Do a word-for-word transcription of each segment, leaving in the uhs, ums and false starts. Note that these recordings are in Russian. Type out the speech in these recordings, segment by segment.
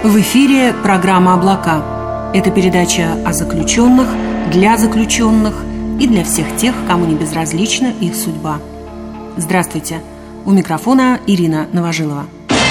В эфире программа «Облака». Это передача о заключенных, для заключенных и для всех тех, кому не безразлична их судьба. Здравствуйте. У микрофона Ирина Новожилова.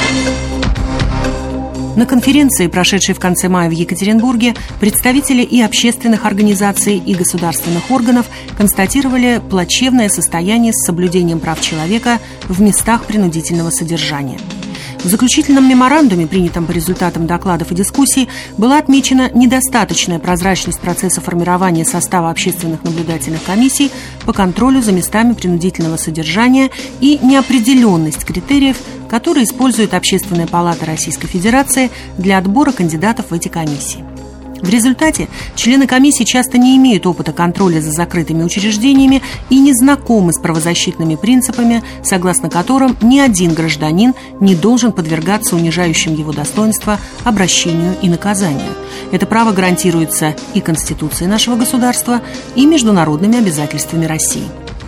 На конференции, прошедшей в конце мая в Екатеринбурге, представители и общественных организаций, и государственных органов констатировали плачевное состояние с соблюдением прав человека в местах принудительного содержания. В заключительном меморандуме, принятом по результатам докладов и дискуссий, была отмечена недостаточная прозрачность процесса формирования состава общественных наблюдательных комиссий по контролю за местами принудительного содержания и неопределенность критериев, которые использует Общественная палата Российской Федерации для отбора кандидатов в эти комиссии. В результате члены комиссии часто не имеют опыта контроля за закрытыми учреждениями и не знакомы с правозащитными принципами, согласно которым ни один гражданин не должен подвергаться унижающим его достоинство обращению и наказанию. Это право гарантируется и Конституцией нашего государства, и международными обязательствами России.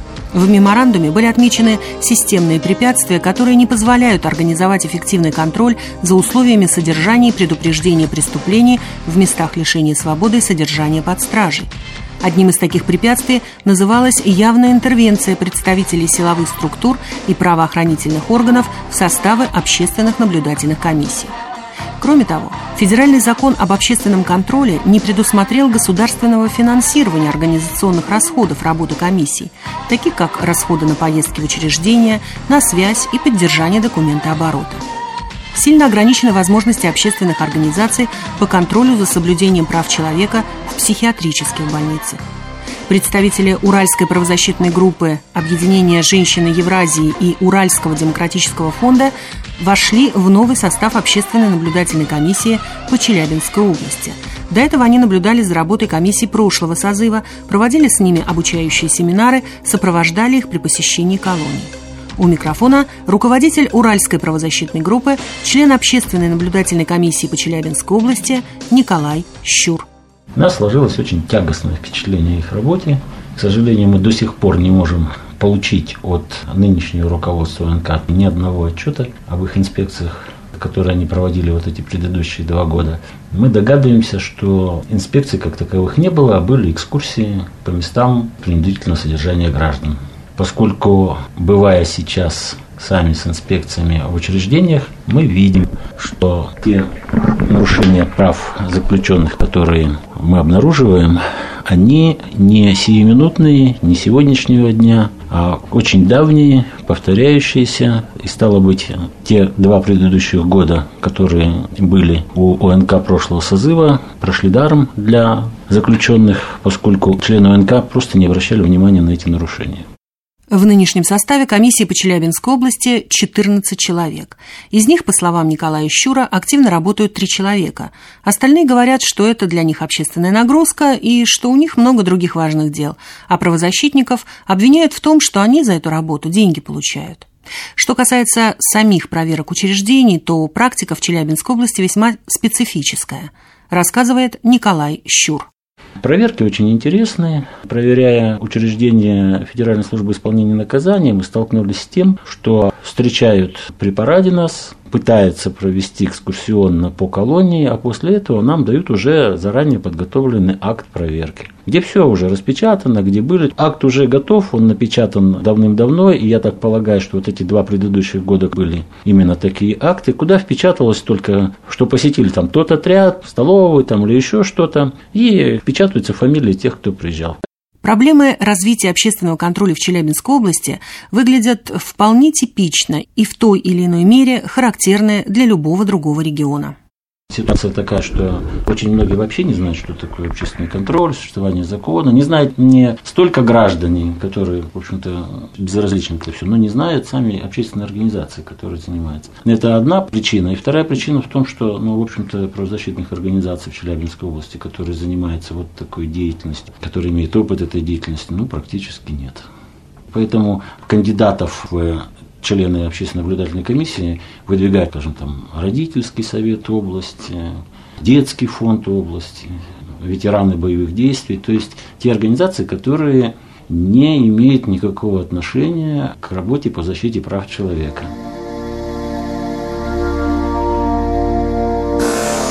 В меморандуме были отмечены системные препятствия, которые не позволяют организовать эффективный контроль за условиями содержания и предупреждения преступлений в местах лишения свободы и содержания под стражей. Одним из таких препятствий называлась явная интервенция представителей силовых структур и правоохранительных органов в составы общественных наблюдательных комиссий. Кроме того, федеральный закон об общественном контроле не предусмотрел государственного финансирования организационных расходов работы комиссий, таких как расходы на поездки в учреждения, на связь и поддержание документооборота. Сильно ограничены возможности общественных организаций по контролю за соблюдением прав человека в психиатрических больницах. Представители Уральской правозащитной группы Объединения «Женщины Евразии» и Уральского демократического фонда вошли в новый состав общественной наблюдательной комиссии по Челябинской области. До этого они наблюдали за работой комиссий прошлого созыва, проводили с ними обучающие семинары, сопровождали их при посещении колоний. У микрофона руководитель Уральской правозащитной группы, член общественной наблюдательной комиссии по Челябинской области Николай Щур. У нас сложилось очень тягостное впечатление о их работе. К сожалению, мы до сих пор не можем получить от нынешнего руководства эн ка ни одного отчета об их инспекциях, которые они проводили вот эти предыдущие два года. Мы догадываемся, что инспекций как таковых не было, а были экскурсии по местам принудительного содержания граждан. Поскольку, бывая сейчас сами с инспекциями в учреждениях, мы видим, что те нарушения прав заключенных, которые мы обнаруживаем, они не сиюминутные, не сегодняшнего дня, а очень давние, повторяющиеся. И стало быть, те два предыдущих года, которые были у о эн ка прошлого созыва, прошли даром для заключенных, поскольку члены о эн ка просто не обращали внимания на эти нарушения. В нынешнем составе комиссии по Челябинской области четырнадцать человек. Из них, по словам Николая Щура, активно работают три человека. Остальные говорят, что это для них общественная нагрузка и что у них много других важных дел. А правозащитников обвиняют в том, что они за эту работу деньги получают. Что касается самих проверок учреждений, то практика в Челябинской области весьма специфическая, рассказывает Николай Щур. Проверки очень интересные. Проверяя учреждения Федеральной службы исполнения наказания, мы столкнулись с тем, что встречают при параде нас, пытаются провести экскурсионно по колонии, а после этого нам дают уже заранее подготовленный акт проверки, где все уже распечатано, где были. Акт уже готов, он напечатан давным-давно, и я так полагаю, что вот эти два предыдущих года были именно такие акты, куда впечаталось только, что посетили там тот отряд, столовую там или еще что-то, и впечатываются фамилии тех, кто приезжал. Проблемы развития общественного контроля в Челябинской области выглядят вполне типично и в той или иной мере характерны для любого другого региона. Ситуация такая, что очень многие вообще не знают, что такое общественный контроль, существование закона. Не знают не столько граждане, которые, в общем-то, безразличны к все, но не знают сами общественные организации, которые занимаются. Это одна причина. И вторая причина в том, что, ну, в общем-то, правозащитных организаций в Челябинской области, которые занимаются вот такой деятельностью, которые имеют опыт этой деятельности, ну, практически нет. Поэтому кандидатов в члены общественной наблюдательной комиссии выдвигают, скажем, там, родительский совет области, детский фонд области, ветераны боевых действий, то есть те организации, которые не имеют никакого отношения к работе по защите прав человека.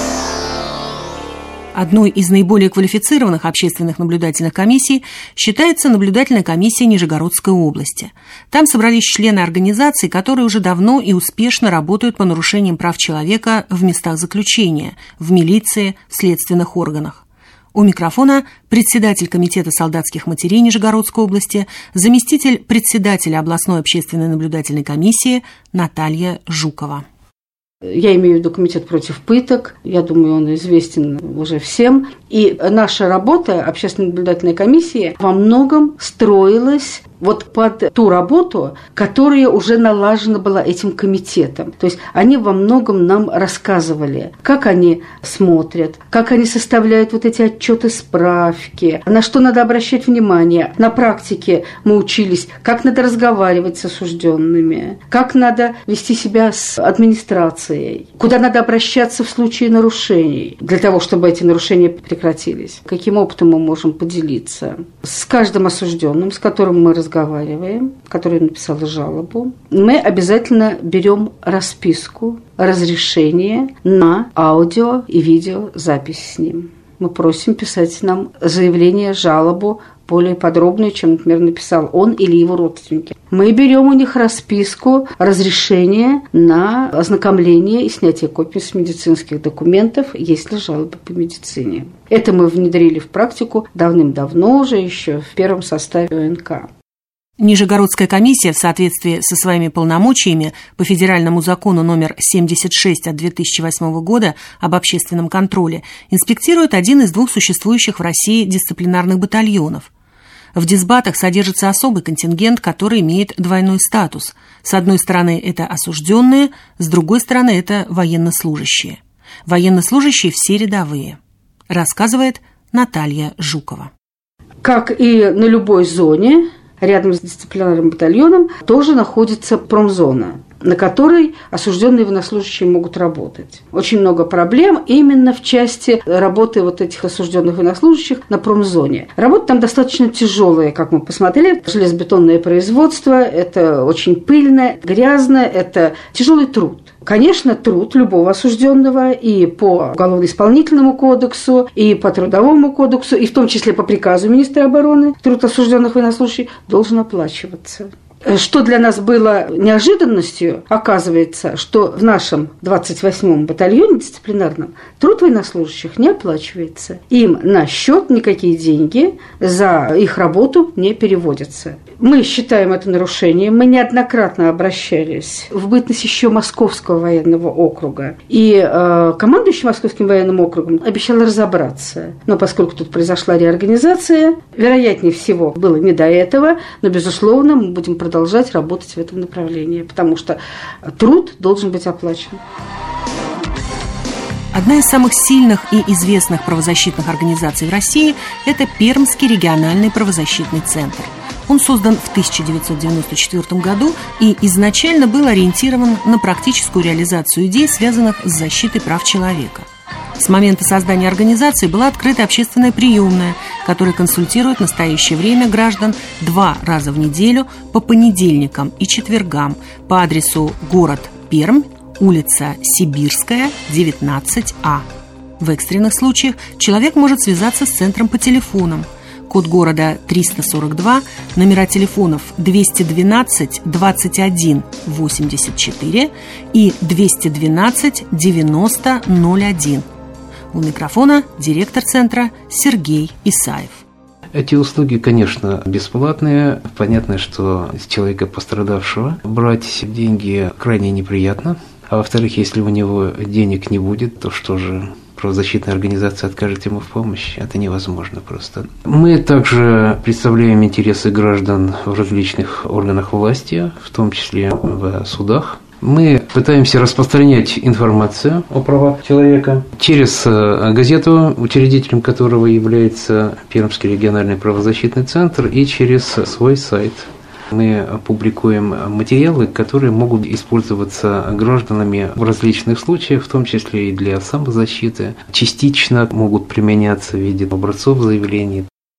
Одной из наиболее квалифицированных общественных наблюдательных комиссий считается наблюдательная комиссия Нижегородской области. Там собрались члены организаций, которые уже давно и успешно работают по нарушениям прав человека в местах заключения, в милиции, в следственных органах. У микрофона председатель комитета солдатских матерей Нижегородской области, заместитель председателя областной общественной наблюдательной комиссии Наталья Жукова. Я имею в виду комитет против пыток, я думаю, он известен уже всем. И наша работа, общественной наблюдательной комиссии, во многом строилась вот под ту работу, которая уже налажена была этим комитетом. То есть они во многом нам рассказывали, как они смотрят, как они составляют вот эти отчеты, справки, на что надо обращать внимание. На практике мы учились, как надо разговаривать с осужденными, как надо вести себя с администрацией, куда надо обращаться в случае нарушений, для того, чтобы эти нарушения прекратились. Каким опытом мы можем поделиться с каждым осужденным, с которым мы разговариваем, разговариваем, который написал жалобу, мы обязательно берем расписку, разрешение на аудио и видеозапись с ним. Мы просим писать нам заявление, жалобу более подробную, чем, например, написал он или его родственники. Мы берем у них расписку, разрешение на ознакомление и снятие копий с медицинских документов, если жалобы по медицине. Это мы внедрили в практику давным-давно уже, еще в первом составе О Н К. Нижегородская комиссия в соответствии со своими полномочиями по федеральному закону номер семьдесят шесть от две тысячи восьмого года об общественном контроле инспектирует один из двух существующих в России дисциплинарных батальонов. В дисбатах содержится особый контингент, который имеет двойной статус. С одной стороны, это осужденные, с другой стороны, это военнослужащие. Военнослужащие все рядовые, рассказывает Наталья Жукова. Как и на любой зоне, рядом с дисциплинарным батальоном тоже находится промзона, на которой осужденные военнослужащие могут работать. Очень много проблем именно в части работы вот этих осужденных военнослужащих на промзоне. Работа там достаточно тяжелая, как мы посмотрели. Железобетонное производство, это очень пыльное, грязное, это тяжелый труд. Конечно, труд любого осужденного и по Уголовно-исполнительному кодексу, и по Трудовому кодексу, и в том числе по приказу министра обороны, труд осужденных военнослужащих должен оплачиваться. Что для нас было неожиданностью, оказывается, что в нашем двадцать восьмом батальоне дисциплинарном труд военнослужащих не оплачивается. Им на счет никакие деньги за их работу не переводятся. Мы считаем это нарушением. Мы неоднократно обращались в бытность еще Московского военного округа. И э, командующий Московским военным округом обещал разобраться. Но поскольку тут произошла реорганизация, вероятнее всего было не до этого, но, безусловно, мы будем продолжать продолжать работать в этом направлении, потому что труд должен быть оплачен. Одна из самых сильных и известных правозащитных организаций в России – это Пермский региональный правозащитный центр. Он создан в тысяча девятьсот девяносто четвёртом году и изначально был ориентирован на практическую реализацию идей, связанных с защитой прав человека. С момента создания организации была открыта общественная приемная, которая консультирует в настоящее время граждан два раза в неделю по понедельникам и четвергам по адресу город Пермь, улица Сибирская, девятнадцать А. В экстренных случаях человек может связаться с центром по телефонам. Код города триста сорок два, номера телефонов двести двенадцать двадцать один восемьдесят четыре и двести двенадцать девяносто ноль один. У микрофона директор центра Сергей Исаев. Эти услуги, конечно, бесплатные. Понятно, что с человека пострадавшего брать деньги крайне неприятно. А во-вторых, если у него денег не будет, то что же, правозащитная организация откажет ему в помощи? Это невозможно просто. Мы также представляем интересы граждан в различных органах власти, в том числе в судах. Мы пытаемся распространять информацию о правах человека через газету, учредителем которого является Пермский региональный правозащитный центр, и через свой сайт. Мы публикуем материалы, которые могут использоваться гражданами в различных случаях, в том числе и для самозащиты. Частично могут применяться в виде образцов заявлений.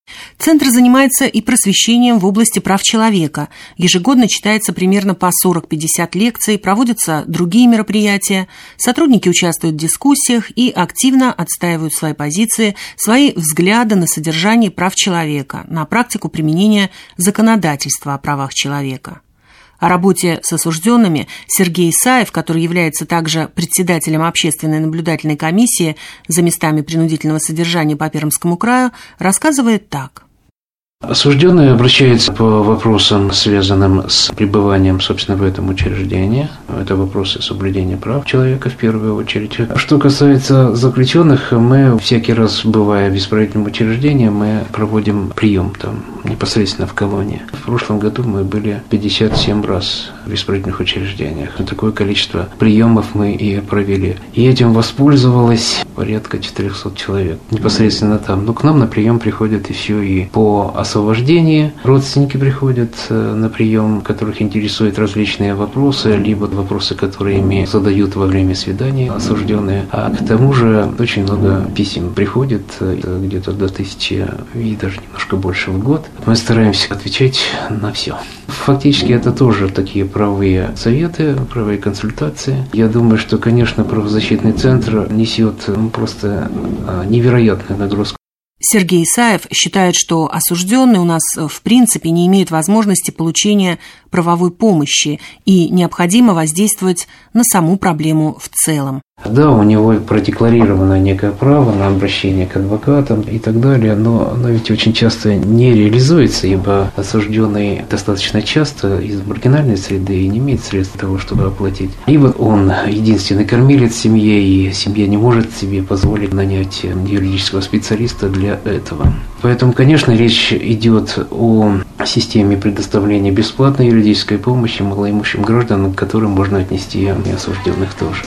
Центр занимается и просвещением в области прав человека. Ежегодно читается примерно по сорок-пятьдесят лекций, проводятся другие мероприятия. Сотрудники участвуют в дискуссиях и активно отстаивают свои позиции, свои взгляды на содержание прав человека, на практику применения законодательства о правах человека. О работе с осужденными Сергей Исаев, который является также председателем общественной наблюдательной комиссии за местами принудительного содержания по Пермскому краю, рассказывает так. Осужденные обращаются по вопросам, связанным с пребыванием, собственно, в этом учреждении. Это вопросы соблюдения прав человека в первую очередь. Что касается заключенных, мы всякий раз, бывая в исправительном учреждении, мы проводим прием там, непосредственно в колонии. В прошлом году мы были пятьдесят семь раз в исправительных учреждениях. Такое количество приемов мы и провели. И этим воспользовалось порядка четырехсот человек непосредственно там. Но к нам на прием приходят еще и по освобождении. Родственники приходят на прием, которых интересуют различные вопросы, либо вопросы, которые ими задают во время свидания осужденные. А к тому же очень много писем приходит, где-то до тысячи и даже немножко больше в год. Мы стараемся отвечать на все. Фактически это тоже такие правовые советы, правовые консультации. Я думаю, что, конечно, правозащитный центр несет ну, просто невероятную нагрузку. Сергей Исаев считает, что осужденные у нас в принципе не имеют возможности получения правовой помощи и необходимо воздействовать на саму проблему в целом. Да, у него продекларировано некое право на обращение к адвокатам и так далее, но оно ведь очень часто не реализуется, ибо осужденный достаточно часто из маргинальной среды и не имеет средств для того, чтобы оплатить. Либо он единственный кормилец в семье, и семья не может себе позволить нанять юридического специалиста для этого. Поэтому, конечно, речь идет о системе предоставления бесплатной юридической помощи малоимущим гражданам, к которым можно отнести и осужденных тоже.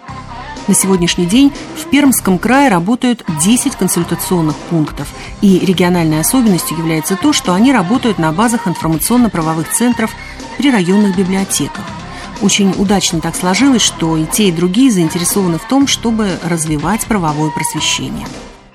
На сегодняшний день в Пермском крае работают десять консультационных пунктов, и региональной особенностью является то, что они работают на базах информационно-правовых центров при районных библиотеках. Очень удачно так сложилось, что и те, и другие заинтересованы в том, чтобы развивать правовое просвещение.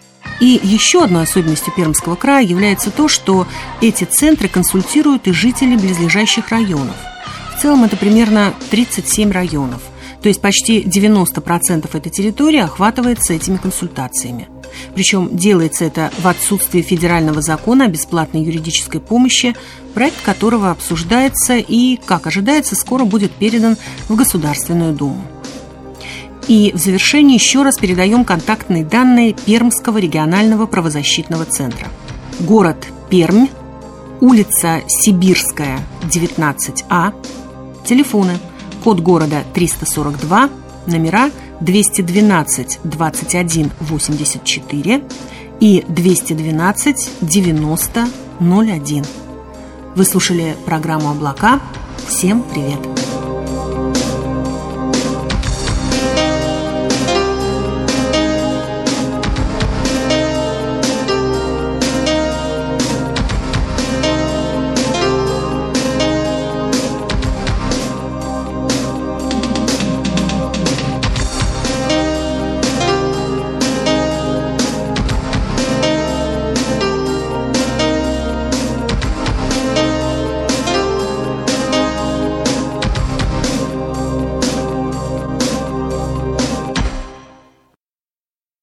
И еще одной особенностью Пермского края является то, что эти центры консультируют и жителей близлежащих районов. В целом это примерно тридцать семь районов. То есть почти девяносто процентов этой территории охватывается этими консультациями. Причем делается это в отсутствии федерального закона о бесплатной юридической помощи, проект которого обсуждается и, как ожидается, скоро будет передан в Государственную Думу. И в завершении еще раз передаем контактные данные Пермского регионального правозащитного центра. Город Пермь, улица Сибирская, девятнадцать А, телефоны код города триста сорок два, номера двести двенадцать двадцать один восемьдесят четыре и двести двенадцать девяносто ноль один. Вы слушали программу «Облака». Всем привет!